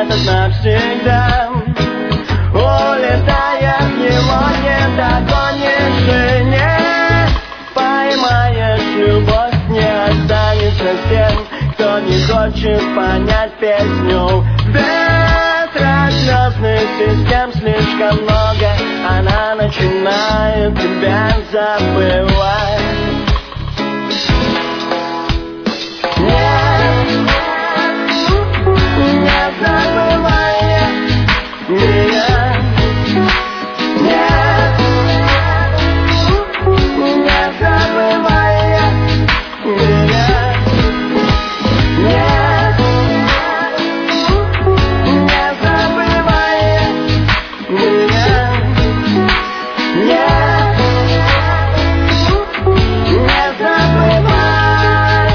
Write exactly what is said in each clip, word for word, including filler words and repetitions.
этот навсегда. Улетает, его не догонишь и не поймаешь. Любовь не останется с тем, кто не хочет понять песню. Ветра звездных систем слишком много, она начинает тебя забывать. Нет, не забывай меня. Нет, не забывай меня. Нет, не забывай меня. Нет, не забывай.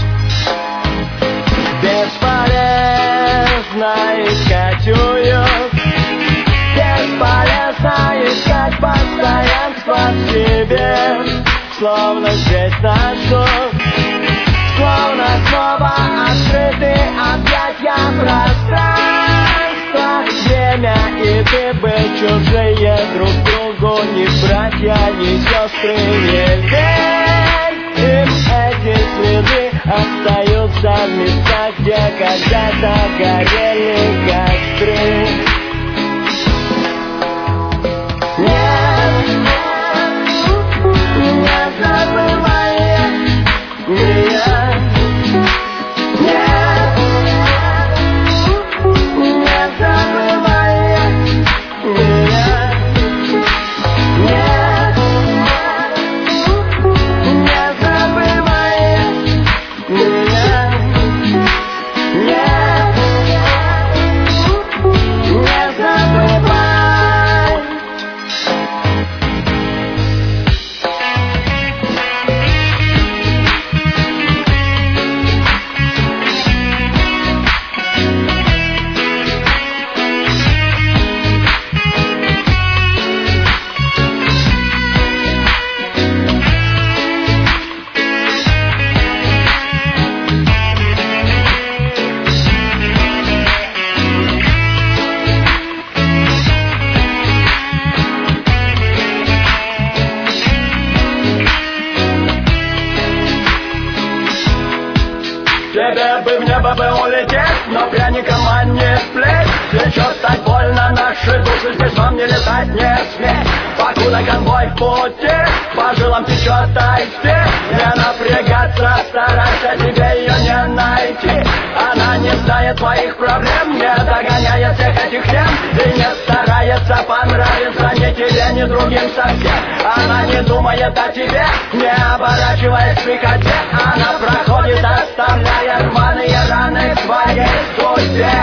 Бесполезно искать уют, бесполезно искать постоянство в себе. Словно здесь нас ждут, словно снова открыты объятья пространства. Время и ты быть чужие друг другу, ни братья, ни сестры. Не верь им, эти следы остаются в местах, где когда-то горели костры. Нет, не забывай меня. Нет, не забывай меня. Нет, не забывай меня. Нет, не забывай. Тебе бы в небо бы улететь, но пряником не сплеть. Течет так больно, наши души здесь вам не летать, не сметь. Покуда конвой в пути, по жилам течет айсти. Не напрягаться, старайся, тебе ее не найти. Она не знает твоих проблем, не догоняет всех этих тем. И не старается понравиться ни тебе, ни другим совсем. Она не думает о тебе, не оборачиваясь в пикоте. Она проходит, оставляя рваные раны в своей судьбе.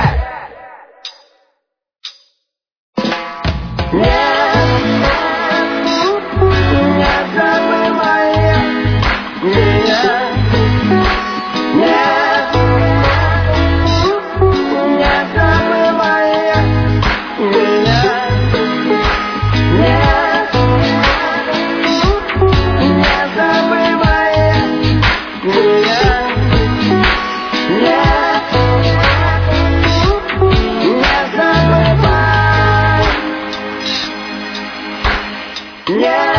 Нет, не забывай меня. Нет, не забывай меня. Нет, не забывай меня. Нет, не забывай. Yeah.